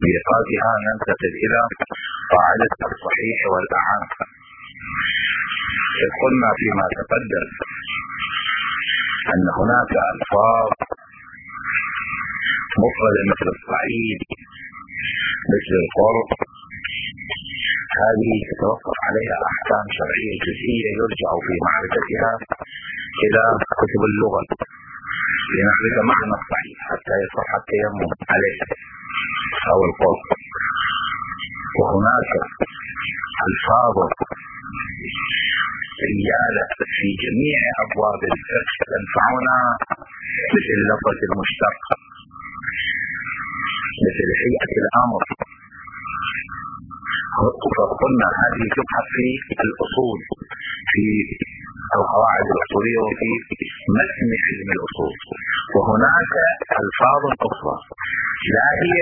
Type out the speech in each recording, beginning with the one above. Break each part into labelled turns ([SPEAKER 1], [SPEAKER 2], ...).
[SPEAKER 1] بإيقافها ننتقل إلى قاعدة الصحيح والأعم. قلنا فيما تقدم أن هناك ألفاظ مفردة مثل الصعيد، مثل القرب، هذه تتوقف عليها أحكام شرعية جزئية يرجع في معرفتها إلى كتب اللغة لنعرف معنى الصعيد حتى يصح التيمم عليه أو القرب. وهناك ألفاظ رجالة في جميع أبواب الفقه تنفعنا مثل لفظ المشتق، مثل هيئة الأمر. فقلنا هذه تبحث في الأصول في القواعد الأصولية وفي متن علم الأصول. وهناك ألفاظ أخرى لا هي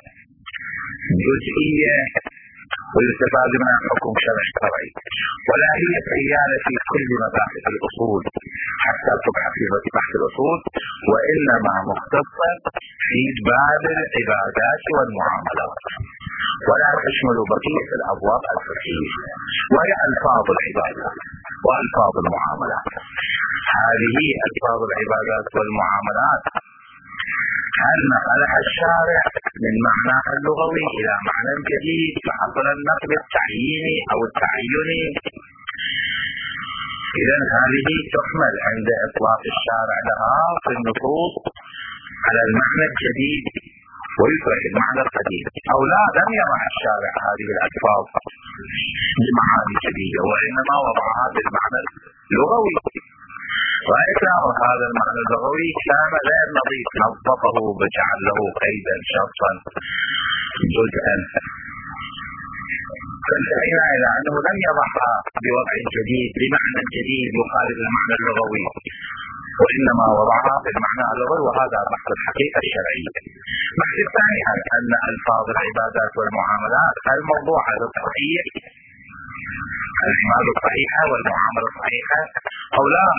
[SPEAKER 1] جزئية ويستفاد منها حكم شرعي، ولا هي سيالة في كل مباحث الأصول حتى تبحث في بحث الأصول، وإنما مختصة في باب العبادات والمعاملات، ولا تشمل بقية الأبواب الفقهية، وهي ألفاظ العبادات وألفاظ المعاملات. هذه ألفاظ العبادات والمعاملات هل نقلها الشارع من معناها اللغوي إلى معنى جديد فحصل النقل التعييني أو التعيني؟ إذن هذه تحمل عند إطلاق الشارع لها في النصوص على المعنى الجديد ويترك المعنى القديم، أو لا، لم يضع الشارع هذه الألفاظ بمعاني جديدة وإنما وضعها بالمعنى اللغوي. وإطلاق هذا المعنى اللغوي كان غير نظيف، نظفه وجعل له قيدا شرطا جزءا، فانتهينا إلى أنه لم يضعها بوضع جديد بمعنى جديد يخالف المعنى اللغوي، وإنما وضعها بالمعنى اللغوي، وهذا بحث الحقيقة الشرعية. البحث الثاني أن ألفاظ العبادات والمعاملات الموضوعة للصحيح، العبادة الصحيحة والمعاملة الصحيحة، أو لا،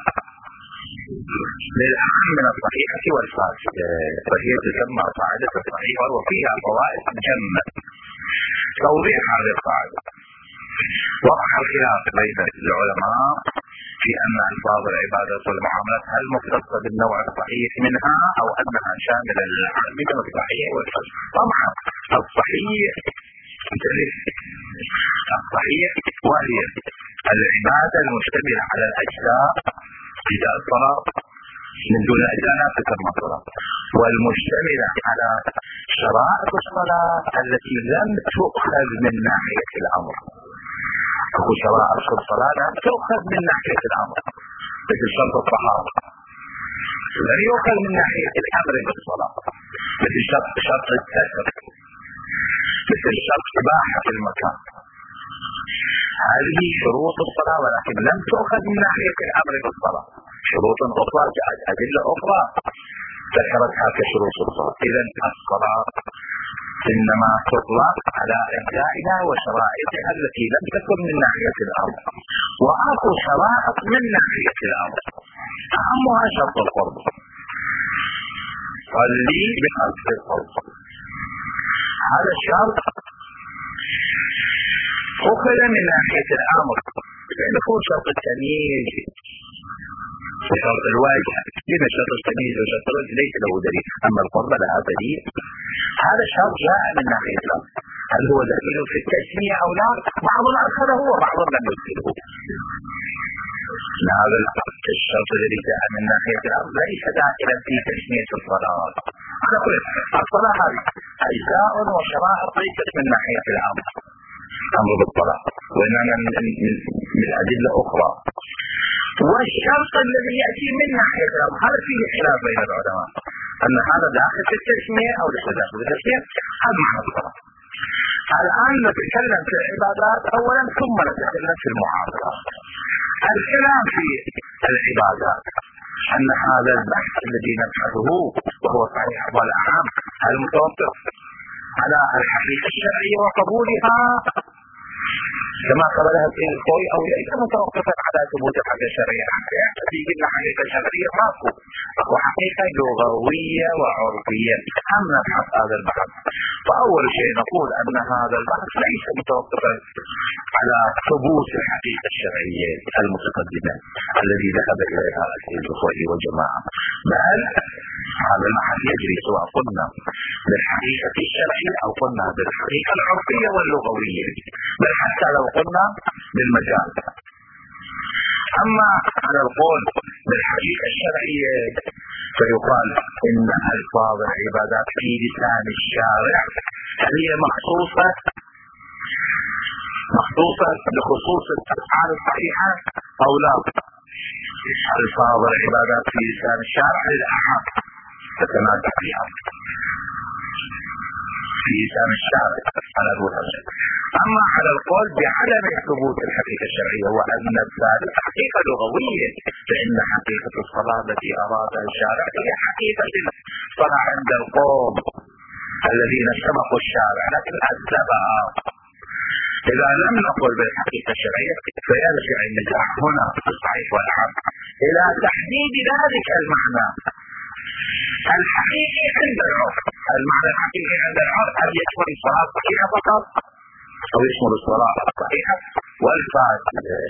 [SPEAKER 1] للأهم من الصحيحة والفاسدة، وهي تسمى قاعدة الصحيحة وفيها فوائد جمة. توضيح هذه القاعدة: وقع الخلاف بين العلماء في أن ألفاظ العبادات والمعاملات هل مختصة بالنوع الصحيح منها أو أنها شاملة للعام من الصحيح والفاسد. طبعا الصحيح وهي العبادة المشتملة على الأجزاء إذا الصلاة من دون أجزاء لا تسمى صلاة، والمشتملة على شرائط الصلاة التي لم تؤخذ من ناحية الأمر. أو شرائط الصلاة لم تؤخذ من ناحية الأمر، مثل شرط الطهارة لم يؤخذ من ناحية الأمر بالصلاة، مثل شرط الستر، مثل شرط إباحة المكان. هذه شروط الصلاة ولكن لم تؤخذ من ناحية الأمر بالصلاة. شروط أخرى جاءت أدلة أخرى ذكرتها كشروط الصلاة. إذن الصلاة إنما تطلق على أجزائها وشرائطها التي لم تكن من ناحية الأمر، وأخذ شرائط من ناحية الأمر أهمها شرط القرب، صلي بقصد القرب. هذا الشرط أخذ من ناحية الأمر لأنه هو شرط التمييز وشرط الواجب. لما شرط التمييز وشرط الواجب ليس له دليل، أما القرب لها دليل. هذا الشرط جاء من ناحية الأمر، هل هو دليل في التسمية أو لا؟ بعضنا أخذه وبعضنا لم يدخله. هذا الشرط الذي جاء من ناحية الأمر ليس داخلا في تسمية الصلاة. على كل الصلاة هذه أجزاء وشرائط ليست من ناحية الأمر أمر بالصلاة، وإنما من أدلة أخرى. والشرط الذي يأتي من ناحية الأمر هذا فيه خلاف بين العلماء، أن هذا داخل في التسمية أو ليس داخل في التسمية. هذا معنى الصلاة. الآن نتكلم في العبادات أولا ثم نتكلم في المعاملات. الكلام في العبادات أن هذا البحث الذي نبحثه وهو صحيح والأعم هل متوقف على الحقيقة الشرعية وقبولها كما قبلها السيد الخوي او ليس متوقفا على ثبوت الحقيقة الشرعية. في قلنا حقيقة شرعية ماكو، اكو حقيقة لغوية وعرفية. هم نبحث هذا البحث. فاول شيء نقول ان هذا البحث ليس متوقفا على ثبوت الحقيقة الشرعية المتقدمة الذي ذهب اليها السيد الخوي وجماعة، بل هذا البحث يجري سواء قلنا بالحقيقة الشرعية او قلنا بالحقيقة العرفية واللغوية، بل حتى لو قلنا بالمجال. اما على القول بالحقيقة الشرعية فيقال ان الفاظ العبادات في لسان الشارع هل هي مخصوصة بخصوص الافعال الصحيحة او لا؟ الفاظ العبادات في لسان الشارع للأعم تتنازع فيها في لسان الشارع على الوجه. اما على القول بعدم ثبوت الحقيقة الشرعية وان الثالث حقيقة لغوية، فان حقيقة الصلاة التي ارادها الشارع هي حقيقة الصلاة عند القوم الذين سبقوا الشارع لكن اثبتها. اذا لم نقل بالحقيقة الشرعية فيرجع النزاع هنا في الصحيح والعام الى تحديد ذلك المعنى الحقيقي عند العرف. المعنى الحقيقي عند العرف هل يشمل الصلاة الصحيحة فقط او يشمل الصلاة الصحيحة والفاسدة؟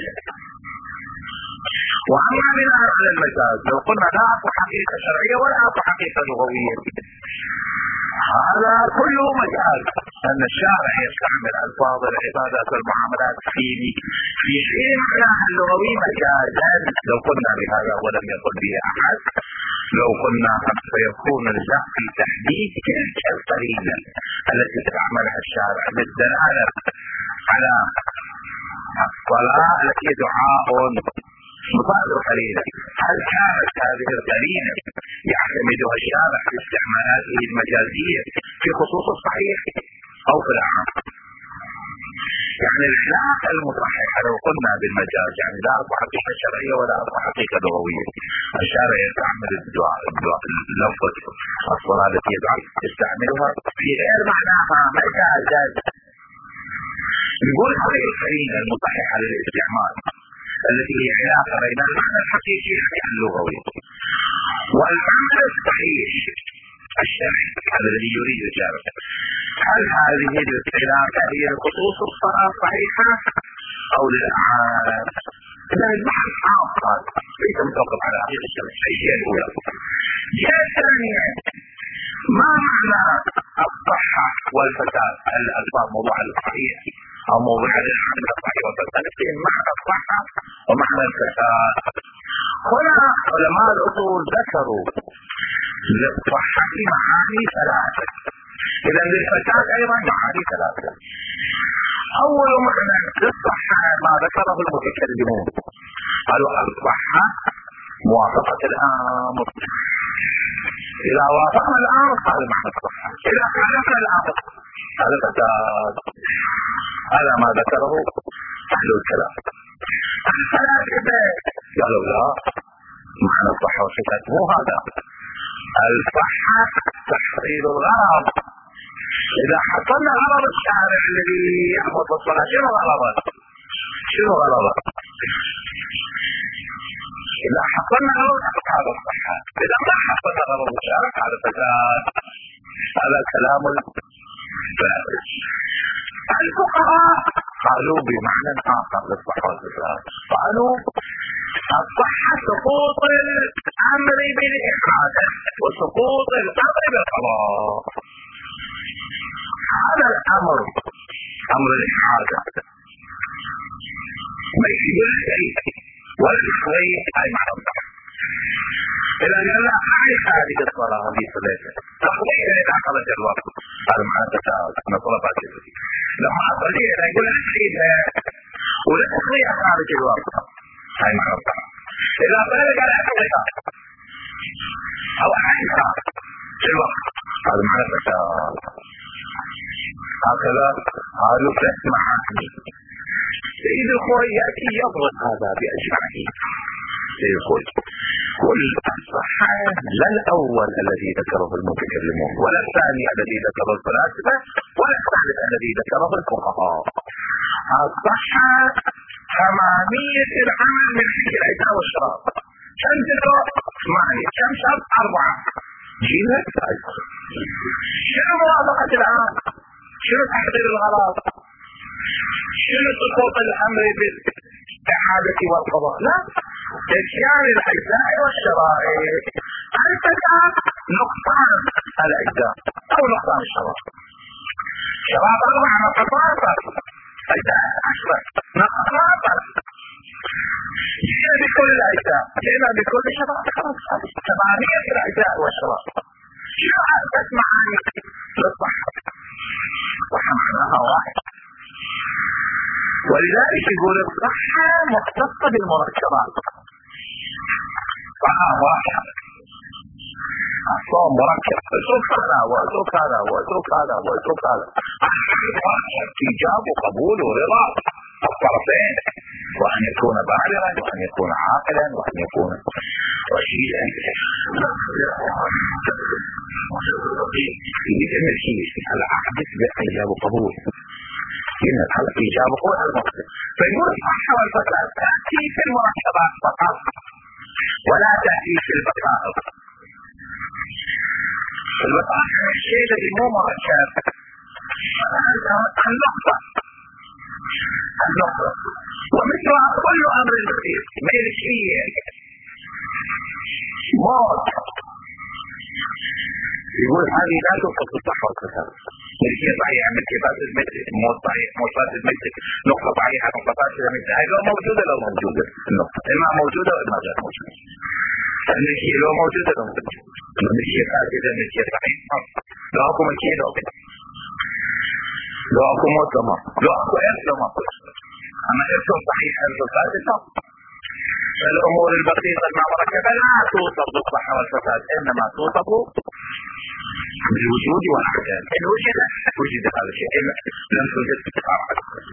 [SPEAKER 1] واما بناء على المجاز لو قلنا لا اكو حقيقة شرعية ولا اكو حقيقة لغوية، هذا كله مجاز، ان الشارع يستعمل الفاظ العبادات والمعاملات في حين معناها اللغوي مجازا. لو قلنا بهذا ولم يقل به احد، لو قلنا فيكون الجهل في تحديد تلك القرينة التي تستعملها الشارع للدلالة على الصلاة التي دعاء مصادر قرينة. هل كانت هذه القرينة يعتمدها الشارع في استعمالاته المجازية في خصوص الصحيح او في العام؟ يعني العلاقة المصححة لو قلنا بالمجاز يعني لا اكو حقيقة شرعية ولا اكو حقيقة لغوية، الشارع يستعمل الدعاء لفظ الصلاة التي يستعملها في غير معناها مجازا. يقول هذه القرينة المصححة للاستعمال التي هي علاقة بين المعنى الحقيقي اللغوي والمعنى الصحيح الشرعي الذي يريد إجابة، هل هذه العلاقة هي خصوص الصلاة الصحيحة أو للأعمال؟ إذا البحث آخر ليس متوقف على حقيقة الشيء الأولى. الجهة الثانية ما معنى الصحة والفساد؟ الألفاظ موضوع الصحيح أو موضوع العمل الصحيح والفساد، معنى الصحة ومعنى الفساد. هنا علماء الأصول ذكروا للصحة معاني ثلاثة، إذا للفساد أيضا معاني ثلاثة. أول معنى للصحة ما ذكره المتكلمون، قالوا الصحة موافقة الأمر، إذا وافقنا الأمر هذا معنى الصحة، إذا خالفنا الأمر هذا فساد. هذا ما ذكره أهل الكلام. الفلاسفة قالوا لا، معنى الصحة والفساد مو هذا، الصحة تحصيل الغرض. إذا حصلنا غرض الشارع الذي يأمر بالصلاة شنو غرضه؟ إذا حصلنا غرض هذا الصحة، إذا ما حصلنا غرض الشارع هذا فساد. هذا كلام الفارس. الفقهاء قالوا بمعنى آخر للصحة والفساد، قالوا الصحة سقوط الأمر بالإحادة وسقوط الأمر بالقضاء. هذا الأمر أمر الإحادة ما يشبه شيء ولا يشوي أي معنى الصحة. إذا قال لا أعيش هذه الصلاة هذه صلاة تقضي إذا خرج الوقت هذا معنى تساؤل أنا صلاة باكرة لما أصلي إذا يقول أعيدها ولا تقضي خارج الوقت هاي معنى الصحة. إذا قال أعيدها أو أعيدها في الوقت هذا معنى تساؤل. هكذا قالوا ثلاث معاني. سيد الخوي يأتي يضغط هذا بأجمعه. سيد الخوي كل الصحة لا الأول الذي ذكره المتكلمون ولا الثاني الذي ذكره الفلاسفة ولا الثالث الذي ذكره الفقهاء. الصحة تمامية العمل من حيث الأجزاء والشرائط. كم تدرك؟ 8. كم شرط؟ 4. جيبها. شنو موافقة العام؟ شنو تحضير الغرض؟ شنو سقوط الأمر بالإعادة والقضاء؟ لا، اتيان الأجزاء والشرائط. أنت نقصان الأجزاء أو نقصان الشرائط. شرائط 4 نقصان، أجزاء 10 نقصان. جئنا بكل الأجزاء، جئنا بكل الشرائط، خلاص 8 الأجزاء والشرائط. شنو أثبت معاني للصحة؟ الصحة معناها واحد، ولذلك يقول الصحة مختصة بالمركبات. صحة واحد، الصوم مركب، اترك هذا واترك هذا واترك هذا واترك هذا، إيجاب وقبول ورضا الطرفين، وأن يكون بالغا وأن يكون عاقلا وأن يكون رشيدا. في جميع شيء العقد بإيجاب وقبول، إن الإيجاب هو المقصد. فيقول الصحة والفساد تأتي في المركبات فقط ولا تأتي في البقائق. البقائق الشيء الذي مو مركب، النقطة ومثلها كل أمر خطير ملكية موت. يقول هذه لا تنقص الصحة والفساد. ملكية صحيحة، ملكية فاسد، موت صحيح، موت فاسد، نقطة صحيحة، نقطة فاسدة، هاي لو موجودة لو موجودة، النقطة إما موجودة وإما غير موجودة. الملكية لو موجودة لو موجودة، الملكية فاسدة، الملكية صحيحة، لو أكو ملكية لو أكو، لو أكو موت لو موت، لو أكو إرث لو موت. أما إرث صحيح إرث فاسد لا. الأمور البسيطة المركبة لا توصف بالصحة والفساد، إنما توصف بالوجود والعدم. إن وجد هذا الشيء، إن لم توجد تتعرض.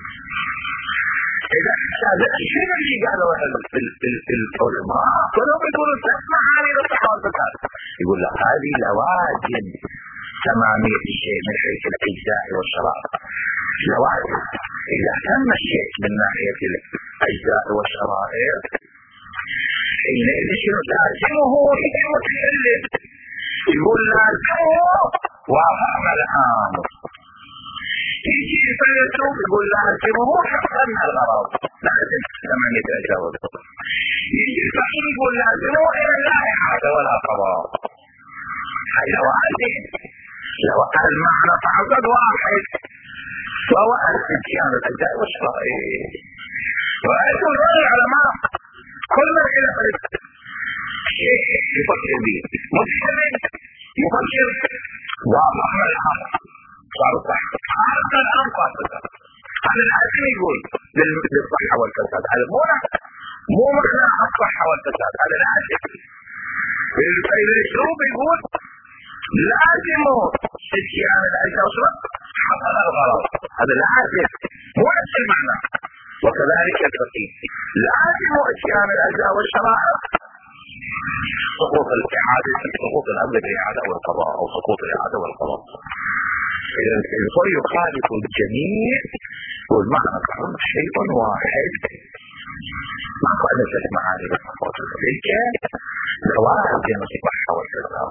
[SPEAKER 1] إذا هذا الشيء اللي قالوا العلماء كلهم يقولون تسمع هذه الصحة والفساد، يقول لك هذه لوازم تمامية الشيء من حيث الأجزاء والشرائط. لوازم إذا تم الشيء من ناحية الأجزاء والشرائط حينئذ شنو لازمه المتكلم؟ يقول لازمه وافهم الامر. يجي الفيلسوف يقول لازمه حقا الغرض، لازم 8 أجزاء. يجي الفقيه يقول لازمه الى لا اعاده ولا قضاء. هذا لوازم. لو المعنى فقط واحد وهو اتيان الاجزاء والشرائط. وأنتم العلماء كل من إلى شيء يفكر به متحرك يفكر وافهم الأمر صار صح. هذا الأمر فاسد. هذا الحاكم يقول للصحة والفساد، هذا مو معنى الصحة والفساد، هذا الحاكم. الفيلسوف يقول لازم اتيان الأجزاء والشرائط حصل الغرض، هذا الحاكم مو نفس المعنى. وكذلك الفقيه لازم اتيان الاجزاء والشرائط سقوط الاعاده، سقوط الامر بالاعاده والقضاء او سقوط الاعاده والقضاء. اذا الفرق يخالف الجميع والمعنى شيء واحد. ما قد معاني بالصفات تلك لوازم الصحه والفساد.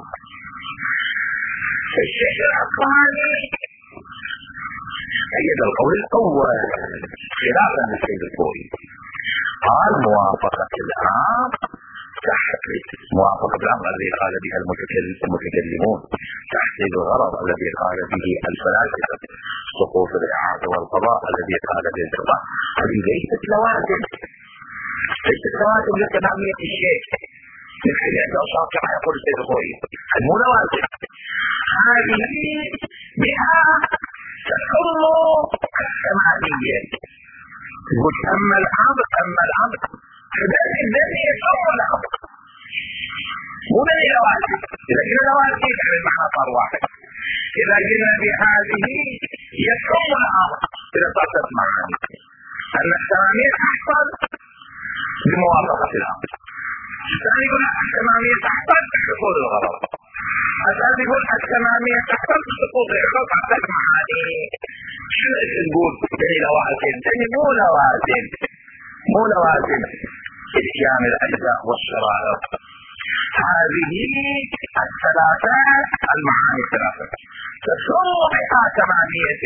[SPEAKER 1] الشيء الثاني أيد القول الأول خلافا للسيد الخوئي، قال موافقة العام تحقيق موافقة العام الذي قال بها المتكلمون، تحقيق الغرض الذي قال به الفلاسفة، سقوط الإعادة والقضاء الذي قال به الفقهاء. هذه ليست لوازم، ليست لوازم لتمامية الشيء من حيث الأشخاص كما يقول السيد الخوئي، مو لوازم. هذه بها تحل الثمانية. يقول أما الأمر الذي يتم الأمر مو من الأوازم. إذا كنا الأوازم يعني المعنى صار واحد. إذا قلنا بهذه يتم الأمر إذا صارت معاني أن الثمانية تحصل بموافقة الأمر. الثاني يقول الثمانية تحصل بحصول الغرض. الثالث يقول الثمانية تحصل بسقوط الغرض. يعني شو نقول تاني لوازم، تاني مو لوازم اتيان الاجزاء والشرائط. هذه الثلاثة المعاني الثلاثة تسمى تمامية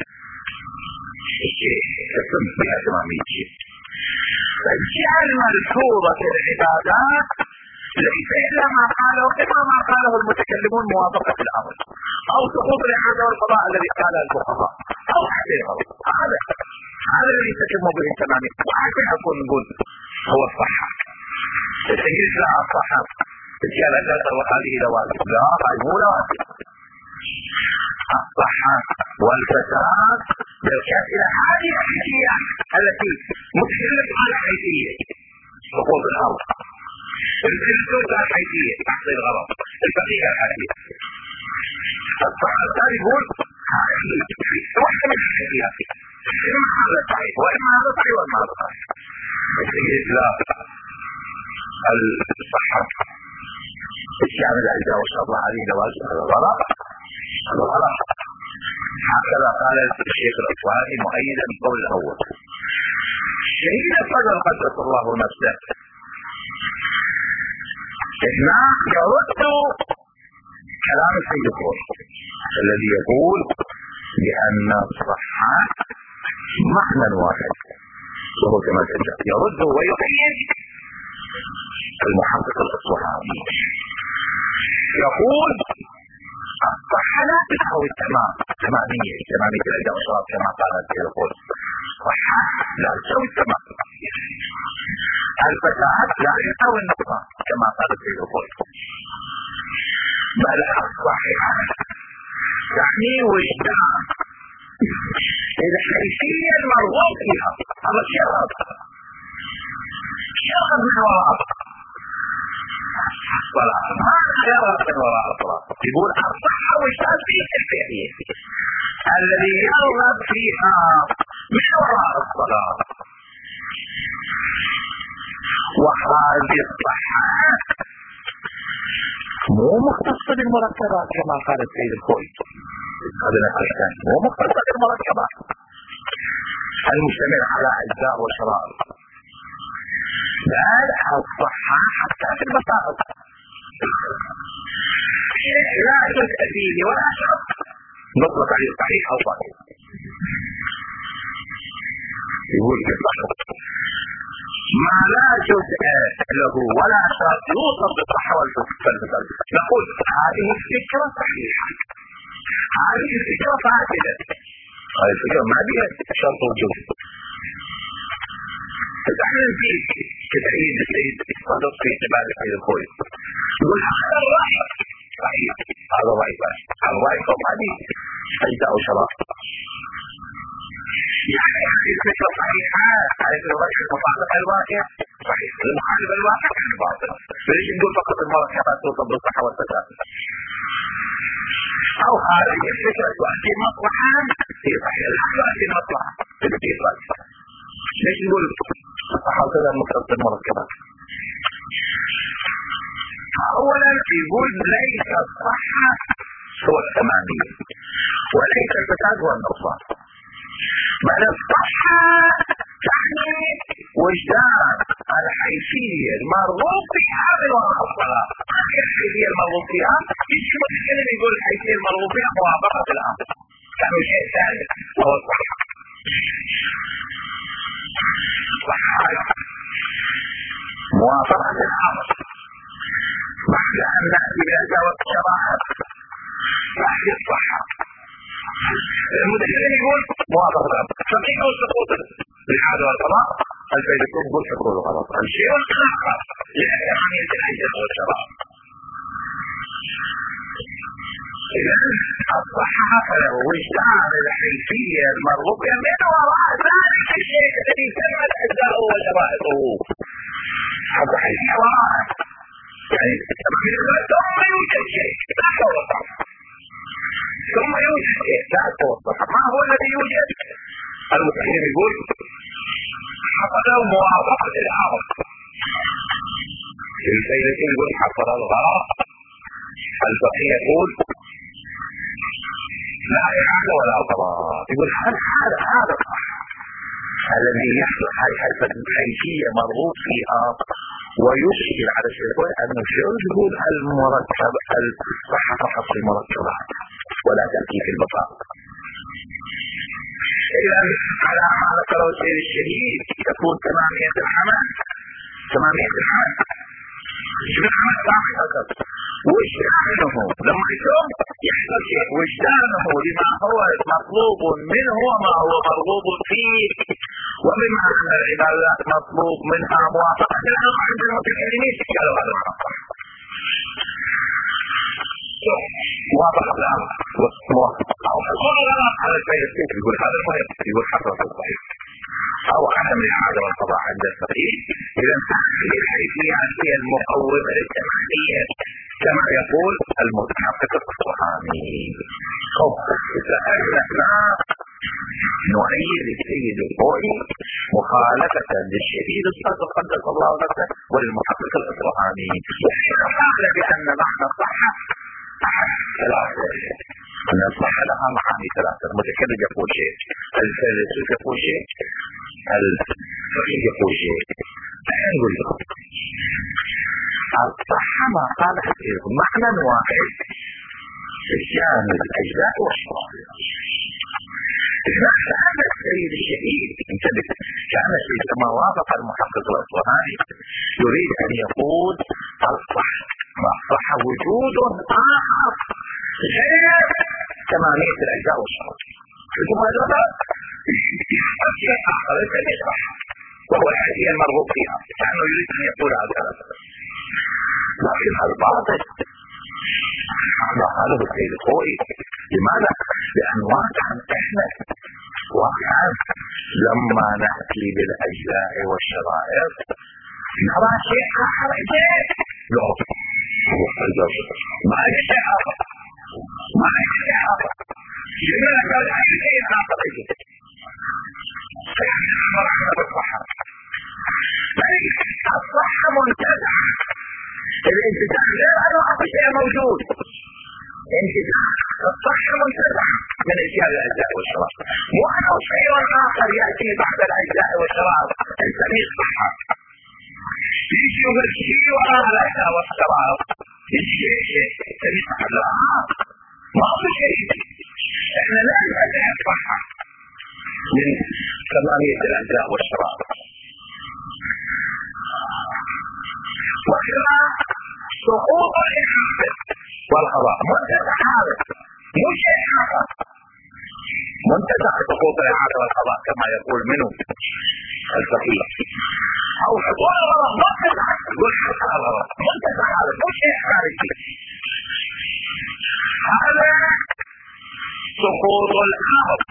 [SPEAKER 1] الشيء، تسمى تمامية الشيء. فالجعل ملحوظة العبادات ليس إلا ما قاله إما ما قاله المتكلمون موافقة الأمر، أو سقوط الإعادة والقضاء الذي قاله الفقهاء، أو حتى هذا الذي تتم به التمامية. وحتى أكون نقول هو الصحة، تجلس لها الصحة الجعل أجلس وهذه لوازم، لا مو لوازم. الصحة والفساد بالكافلة هذه الحيثية التي متحلة على حيثية سقوط الأرض، الفلسوس على حيثية تحصيل الغرض، الفقيه على حيثية. الصحة الثاني يقول هذه واحدة من الحيثيات، إما هذا صحيح وإما هذا صحيح وإما هذا صحيح. لا الصحة الشعب الأجزاء والشرط هذه لوازم، هذا غلط. هكذا قال الشيخ الأصفهاني مؤيدا القول الأول. شهيد الصدر قدس الله نفسه هنا يرد كلام السيد الخوئي الذي يقول بأن الصحة معنى واحد وهو كما تجد، يرد ويؤيد المحقق الأصفهاني يقول الصحة لا تساوي التمام، تمامية الأجزاء والشرائط كما قال السيد الخوئي. الصحة لا تساوي التمام، الفساد لا يساوي النقصان كما قال السيد الخوئي، بل الصحة يعني وجدان الحيثية المرغوب فيها. هذا شرط من وراء الصلاة، ما شرط من وراء الصلاة. يقول الصحة وجدان فيه الكيفية الذي يرغب فيها من وراء الصلاة. وهذه الصحة مو مختصة بالمركبات كما قال السيد الخوئي، هذا الثاني مو مختصة بالمركبات المشتمل على أجزاء وشرائط، بل الصحة حتى في المصائب لا جزء فيه ولا شرط نطلق عليه صحيح أو صحيح. يقول ما لا جزء له ولا شرط يوصف بالصحة والفساد. نقول هذه الفكرة صحيحة، هذه الفكرة فاسدة، هذه الفكرة ما بها شرط وجود. تتعلم فيه كتأييد السيد الصدق في اعتبار السيد الخوئي، يقول هذا الرأي صحيح، هذا الرأي صحيح، هذا الرأي قوم هذه أجزاء وشرائط، يعني هذه الفكرة صحيحة، هذه الرأي المطابق الواقع صحيح، المخالف الواقع يعني باطل. فليش نقول فقط المركبات توصف بالصحة والفساد؟ أو هذه الفكرة تؤدي مصلحة هي صحيحة، لا تؤدي مصلحة هي صحيحة. ليش نقول الصحة والفساد مختص بالمركبات؟ أولا يقول ليس الصحة هو التمامية وليس الفساد هو النقصان، بل الصحة تعني وجدان الحيثية المرغوب فيها من وراء الصلاة. الحيثية المرغوب فيها يجي متكلم يقول الحيثية المرغوب فيها موافقة الأمر، كان شيء ثاني وهو الصحة. الصحة موافقة الأمر بعد أن نأتي بأجزاء والشرائط بعد الصحة. المتكلم يقول موافقة الأمر، فقيه سقوط الإعادة والقضاء، الفيلسوف يقول سقوط الغلط. الشيء الآخر لأهمية الأجزاء والشرائط. إذن الصحة له وجدان الحيثية المرغوبة من وراء ذلك الشيء الذي تمت أجزاءه وشرائطه. هذا حيثية وراء يعني ثم يوجد شيء لا توصف، ثم يوجد شيء لا توصف. ما هو الذي يوجد؟ المتكلم يقول حصل موافقة الأمر، الفيلسوف يقول حصل الغرض، الفقيه يقول لا إعادة ولا قضاء. يقول هذا صح الذي يحدث حيثية مرغوب فيها ويشكل على الشيطان أنه يقول المرتب الصحة فقط في المرتبات ولا تأتي في البطاقة. إذا على ما ذكره السيد الشهيد تكون تمامية العمل العمل صاحب وجدانه لما يكون يحصل شيء وجدانه لما هو مطلوب منه وما هو مرغوب فيه، وبما أن العبادات مطلوب منها موافقة عند المتكلمين قالوا هذا موافقة الأمر أو حصول الغلط على الفيسين يقول هذا المهم يقول حصل الصحيح أو عدم الإعادة والقضاء عند الفقيه. إذا هذه الحيثيات هي المقومة للتمامية كما يقول المتحقق الصحابي. سألنا نؤيد السيد الخوئي مخالفة للشديد الصدر قدس الله نفسه وللمحقق الأصفهاني قال بأن معنى الصحة ثلاثة، أن الصحة لها معاني ثلاثة. المتكلم يقول شيء، الفيلسوف يقول شيء، الفقيه يقول شيء. نقول لكم الصحة ما قال حقيقة معنى واحد شامل الأجزاء والشرائع. كان السيد الشهيد انتبه، كان الشهيد كما وافق المحقق الأصفهاني يريد أن يقول الصح وجود آخر غير تمامية الأجزاء والشرائع. شوفوا هذا الشيء آخر ليس صح وهو الحديث المرغوب فيها، كأنه يريد أن يقول هذا. لكن الباطل ما قاله السيد الخوئي. لماذا؟ لأن واقعا احنا واقعا لما نأتي بالأجزاء والشرائع نرى شيء آخر جديد. ما هي شيء آخر، ما هي شيء آخر، لماذا قال أي شيء آخر جديد؟ الصحة منتزعة، الانتزاع غير أنه شيء موجود. الصحة منتزعة من الأجزاء والشرائع، وأنه شيء آخر يأتي بعد الأجزاء والشرائع نسميه الصحة. يجي يقول شيء وراء الأجزاء والشرائع يجي شيء نسميه الصحة. لا، ما هو شيء. احنا لا ننتزع الصحة من تمامية الأجزاء والشرائع. وإذا سقوط الإعادة والقضاء منتزع، هذا مو شيء آخر. منتزع سقوط الإعادة والقضاء كما يقول منه الفقيه، أو حصول الغرض منتزع، يقول حصول الغرض منتزع، هذا مو شيء خارجي. هذا سقوط الأرض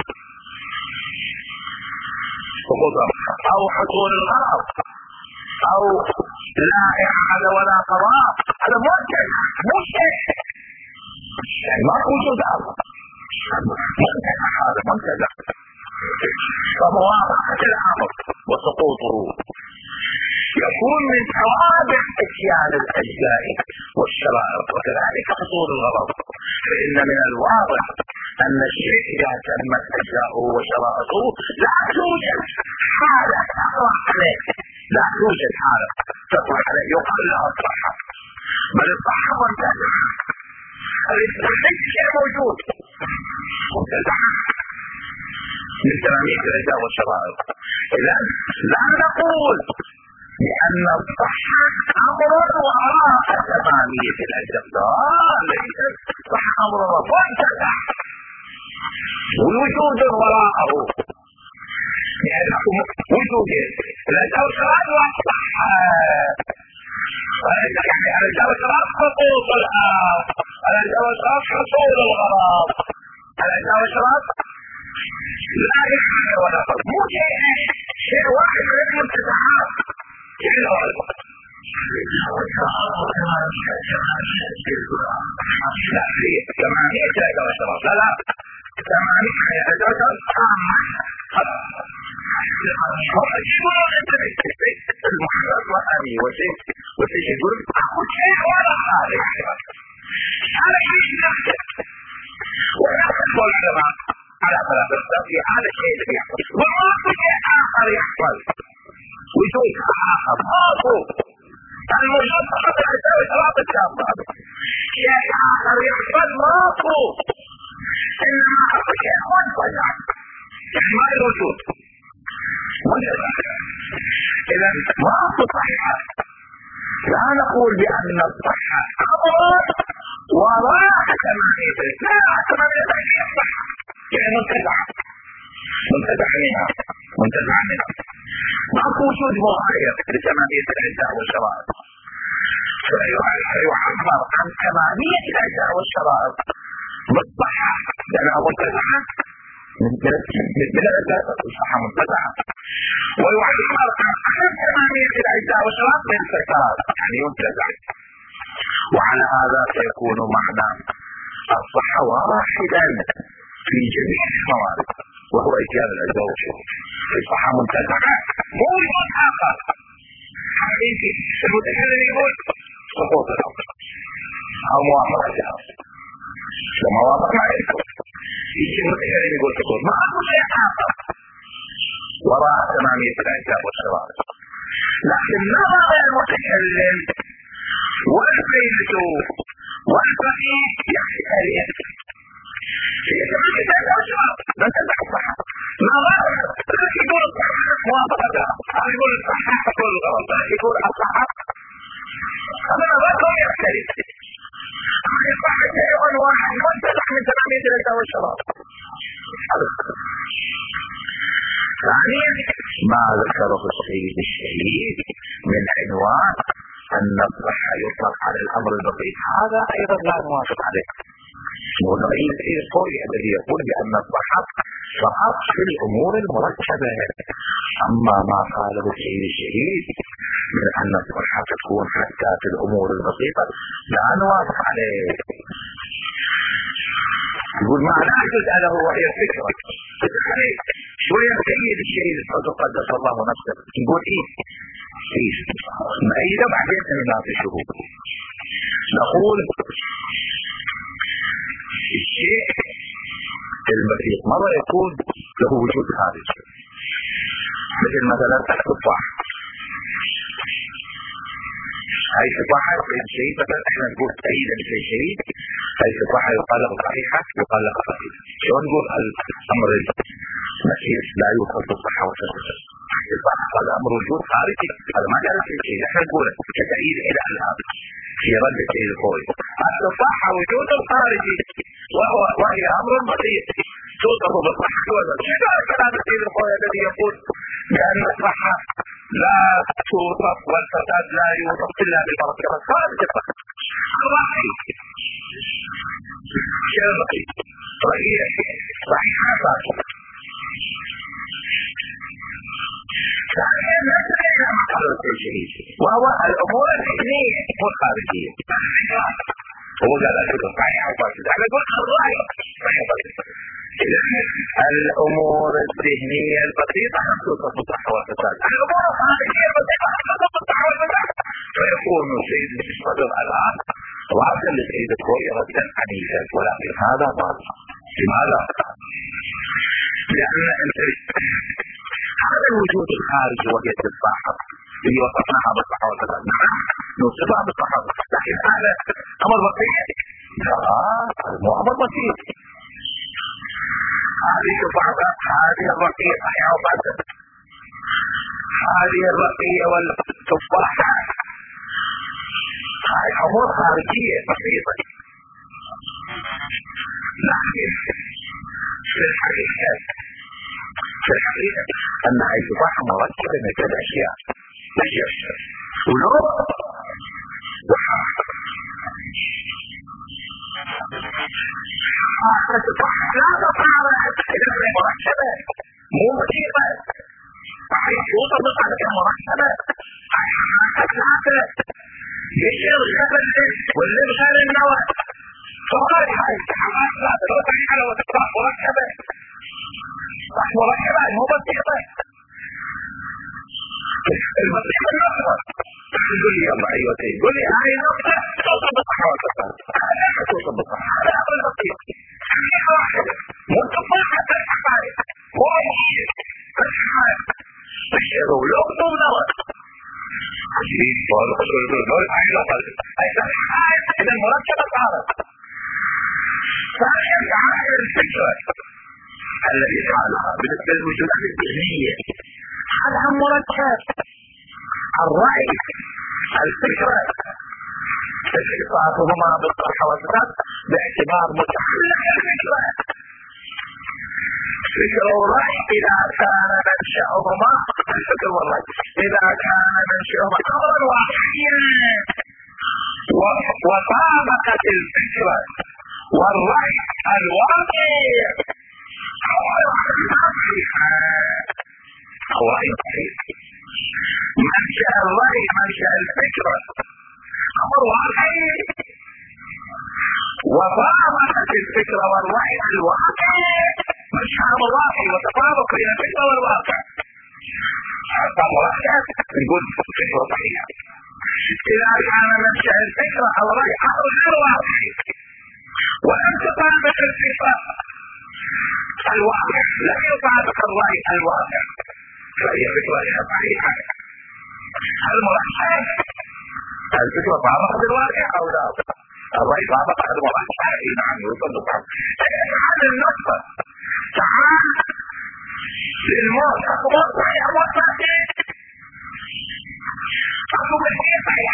[SPEAKER 1] أو حصول الغرض أو لا إعادة ولا قضاء، هذا منتزع مو شيء، يعني ما وجود أرض منتزع، هذا منتزع. فموافقة الأمر وسقوطه يكون من توابع اتيان الأجزاء والشرائع، وكذلك حصول الغرض. فإن من الواضح أن الشيء إذا تمت أجزاؤه وشرائعه لا توجد حالة تطرح عليه، لا توجد حالة تطرح عليه يقال لها الصحة، بل الصحة منتزع. ليس شيء موجود منتزع من تمامية الأجزاء والشرائع. إذا لا نقول لأن الصحة أمر وراء تمامية الأجزاء، ليس الصحة أمر منتزع والوجود وراءه، لأنه وجود الأجزاء والشرائع والصحة. يعني الأجزاء والشرائع سقوط الأرض، الأجزاء والشرائع حصول الغرض، الأجزاء والشرائع لا إعادة ولا قضاء، مو شيء واحد من المنتزعات. شيء واحد لا هي تمامية الأجزاء والشرائع، لا تمامية الأجزاء والشرائع المحرر وأمي وشيء يقول أقول شيء ولا هذا على شيء نفسه، ويأخذ العلماء على ثلاث أقسام في هذا الشيء الذي يحصل، وماكو شيء آخر يحصل. وشيء آخر ماكو، الموجود فقط الأجزاء والشرائط الشاطئة. شيء آخر يحصل ماكو، إنما أكو شيء منفجع، يعني ما موجود منفجع. إذا ماكو صحة. لا نقول بأن الصحة أمر وراء ثمانية، لا ثمانية يصح، يعني منتزع منها ماكو وجود مغاير لثمانية الأجزاء والشرائط. فيعبر عن ثمانية الأجزاء والشرائط بالصحة لأنها منتزعة من الأجزاء الصحة منتزعة، ويعبر عن ثمانية الأجزاء والشرائط من السكرات يعني منتزع. وعلى هذا سيكون معنى الصحة واحدا في جميع الموارد، وهو إتيان الأجزاء والشرائط. الصحة منتزعة مو وجود آخر. حديثي المتكلم يقول سقوط الأمر أو موافقة الأمر، لما وافق ما يكون يجي المتكلم يقول سقوط، ما أقول شيء آخر وراء ثمانية الأجزاء والشرائط. لكن نظر المتكلم والفيلسوف والفقيه يختلف في ثمانية الأجزاء والشرائط. لا تدع الصحة نظر يقول الصحة موافقتها، يقول الصحة تقول الغلط، يقول الصحة هذا نظرهم يختلف. يصح شيء واحد منتزع من ثمانية الأجزاء والشرائط. ثانيا ما ذكره السيد الشهيد من عنوان أن الصحة يطلق على الأمر البسيط، هذا أيضا لا نوافق عليه. والرئيس القوي الذي يقول بأن الصحة فقط في الأمور المركبة. أما ما قاله السيد الشهيد من أن الصحة تكون حتى في الأمور البسيطة لا نوافق عليه. يقول ما لا تسأله وهي الفكرة شوية السيد الشهيد قدس الله نفسه يقول إيه نأيده بعدين نناقشه. نقول الشيء البسيط مرة يكون له وجود خارجي، مثل مثلا التفاح. هاي التفاحة يصير شيء مثلا احنا نقول سيدة مثل شيء، هاي التفاحة يقال لها صحيحة يقال لها خفيفة. شلون نقول الأمر المسيح لا يوصل بالصحة والسلامة؟ هذا أمر وجود خارجي، هذا ما جاء في شيء احنا نقوله كتأييد إلى الآن في رد الشيء القوي. التفاحة وجود خارجي وهي أمر بسيط توصف بالصحة والسلامة. هذا كلام الشيء القوي الذي يقول بأن الصحة لا توصف والفساد لا يوصف إلا بالبركة الخارجة. الرأي شيء رأي صحيحة فاسدة. ثانيا نتبعنا ما قالوا الشيء وهو الأمور العلمية والخارجية. هو قال لك صحيحة فاسدة، أنا قلت الرأي صحيحة فاسدة. الأمور الذهنية البسيطة توصف بالصحة والفساد، الأمور الخارجية البسيطة توصف بالصحة والفساد. فيكون سيد الصدر الآن رأسا لسيد الكوي ردا عنيفا، ولكن هذا باطل. لماذا؟ لأن هذا الوجود الخارجي وهي الصحة اللي وصفناها بالصحة والفساد، نعم نوصفها بالصحة والفساد، لكن هذا أمر بسيط؟ لا، مو أمر بسيط. هذه الصحة هذه الرقية صحيحة وفاسدة، هذه الرقية والتفاحة هذه أمور خارجية بسيطة، لكن في الحقيقة أن هذه التفاحة مركبة من ثلاث أشياء ولو التفاحة لا تطالع إلى مركبة مو بسيطة، صحيح توصل بطريقة مركبة ثلاثة يشير الخبر والإبغال النوع فقال هاي التحقات ثلاثة لو صحيحة لو تطلع مركبة صح مركبة مو بسيطة. البسيطة النقطة تقول لي يلا أيوة تقول لي هاي نقطة توصل بالصحة والفساد، هذا توصل بالصحة، هذا أمر بسيط حقيقة واحدة يدعو يكتب نظر إذا مركبة تعرف. ثانيا تعامل الفكرة الذي جعلها بالنسبة للوجودات الذهنية هذا مركب. الرأي الفكرة اتصافهما بالطرح والصفات باعتبار متعلق الفكرة. فكر والرأي إذا كان منشأهما الفكر والرأي إذا كان منشأهما أمرا واقعيا وطابقت الفكرة والرأي الواقع أو رأي صحيح. منشأ الرأي منشأ الفكرة أمر واقعي وطابقت الفكرة والرأي الواقع منشأ الواقع وتطابق بين الفكرة والواقع. هذا مركب نقول فكرة صحيحة. إذا كان منشأ الفكرة أو الرأي أمر غير واقعي ولم تطابق الفكرة الواقع لم يطابق الرأي الواقع فهي فكرة غير صحيحة. المركب الفكرة طابقة بالواقع أو لا؟ الرأي طابقة بالواقع. نعم يوصل هذه النقطة. تعال للموت أخبار صحيح أخبار صحيح أخبار صحيح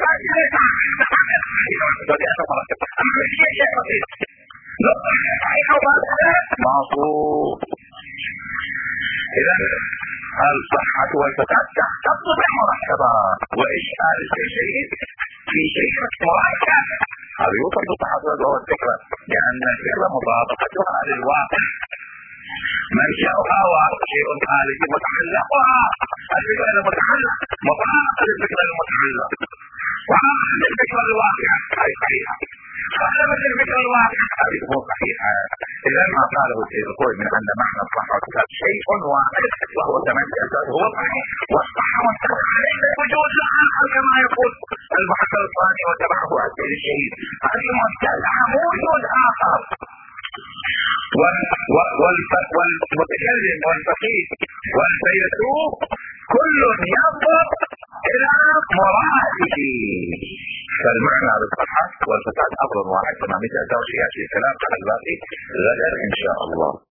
[SPEAKER 1] إذا الصحة والفساد تختص بالمركبات وإشكال الشيء في شيء مركب. هذا يوصل بالصحة والفكرة لأن الفكرة مطابقتها للواقع منشأها شيء خارجي متعلقها الفكرة المتعلق مطابقة للفكرة المتعلق وعامل الفكرة الواقعة هذه صحيحة. خالفت الفكرة الواقعة هذه مو صحيحة. إذا ما قاله السيد الخوي من أن معنى الصحة والفساد شيء واحد وهو تمشي أساس هو صحيح والصحة والفساد ليس وجود آخر كما يقول المحقق الثاني وتبعه السيد الشهيد. هذه مبتدعة مو وجود آخر. والمتكلم والفقيه والفيلسوف كل ينظر إلى مراده. فالمعنى بالصحة والفساد أمر واحد. كما مثل توشيات الكلام على الباقي غدا إن شاء الله.